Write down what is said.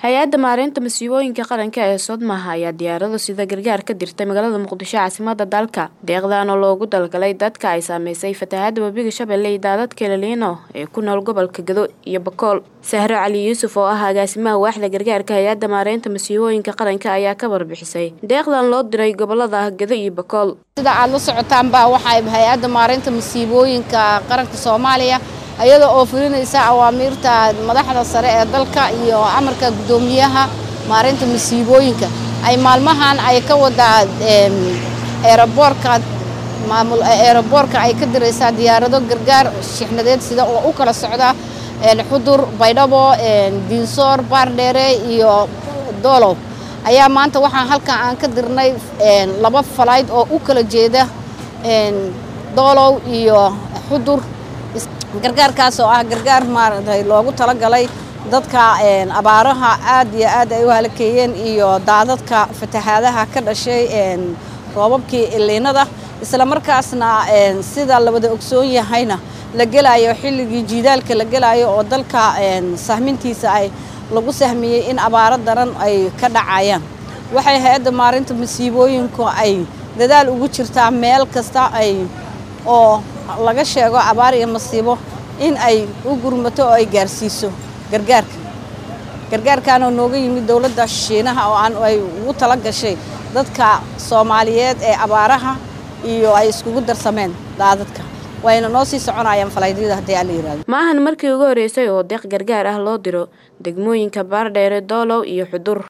Hay'adda maareynta masiibooyinka qaranka ee Sodmaha ayaa diyaarado sida gargaar ka dirtay magaalada Muqdisho caasimadda dalka. Deeqdan oo loogu talagalay dadka ay saameysay fatahaadda webiga Shabeelle iyo daadadka El Niño ee ku nool gobolka Gedo iyo Bakool. Sahro Cali Yuusuf oo ah agaasimaha waaxda gargaarka hay'adda maareynta masiibooyinka qaranka ayaa ka warbixisay deeqdan loo diray gobolada Gedo iyo Bakool. Sida aad la socotaan waxay hay'adda maareynta masiibooyinka qaranka Soomaaliya ayada oo fulinaysa awaamirta madaxda sare ee dalka iyo amarka gudoomiyaha maareynta masiibooyinka ay maalmahan ay ka wada aeroboorka ay ka diraysaa diyaarado gargaar shixnadeed sida oo u kala socda Xudur, Baydhabo, Dinsoor, Baardheere iyo Doolow ayaa maanta waxaan halkan aan ka dirnay laba flight oo u kala jeeda Doolow iyo Xudur gargaarkaas oo ah gargaar maartay loogu talagalay dadka abaaraha aad iyo aad ay u halkeeyeen iyo daadadka fatahaadaha ka dhashay roobabkii ileenada isla markaasna sida la wada ogsoon yahayna la gelayo xilligii jiidaalka la gelayo oo dalka sahmintiisa ay lagu sahmiyay in abaaro daran ay ka dhacayaan waxay hay'adda maareynta masiibooyinku ay dadaal ugu jirtaa meel kasta ay oo laga sheego abaar iyo masiibo in ay u gurmato oo ay gaarsiiso gargaarkan oo nooga yimid dawladda Shiinaha oo aan ay ugu tala gashay dadka Soomaaliyeed ee abaaraha iyo ay iskugu darsameen daadadka wayna noo sii soconayaan falaydyada hadii aan yiraahdo maahan markii ugu horeysay oo deeq gargaar ah loo diro degmooyinka Baardheere, Doolow iyo Xudur.